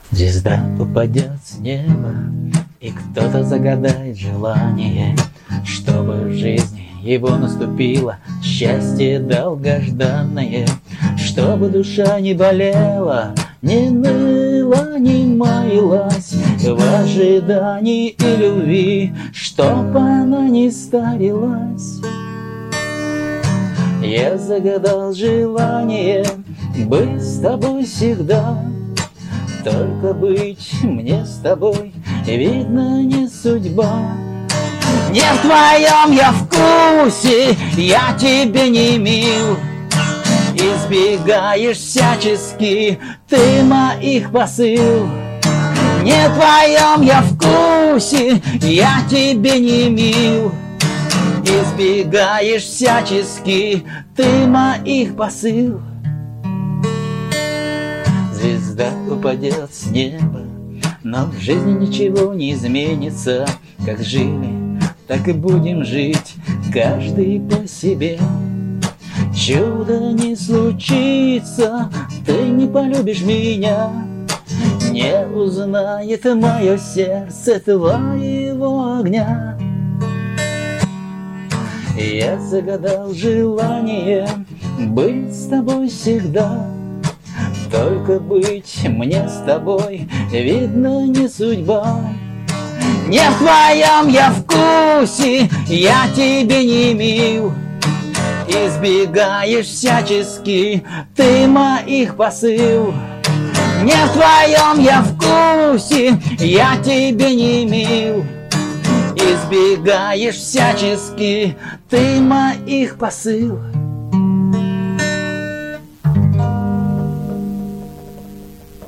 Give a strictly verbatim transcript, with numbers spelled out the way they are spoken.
Звезда упадет с неба, и кто-то загадает желание, чтобы в жизни его наступило счастье долгожданное, чтобы душа не болела, не ныла, не маялась в ожидании и любви, чтоб она не старилась. Я загадал желание быть с тобой всегда, только быть мне с тобой, видно, не судьба. Не в твоем я вкусе, я тебе не мил, избегаешь всячески ты моих посыл. Не в твоем я вкусе, я тебе не мил, избегаешь всячески ты моих посыл. Звезда упадет с неба, но в жизни ничего не изменится. Как жили, так и будем жить, каждый по себе. Чудо не случится, ты не полюбишь меня, не узнает мое сердце твоего огня. Я загадал желание быть с тобой всегда, только быть мне с тобой, видно, не судьба. Не в твоем я вкусе, я тебе не мил, избегаешь всячески ты моих посыл. Не в твоем я вкусе, я тебе не мил, избегаешь всячески ты моих посыл.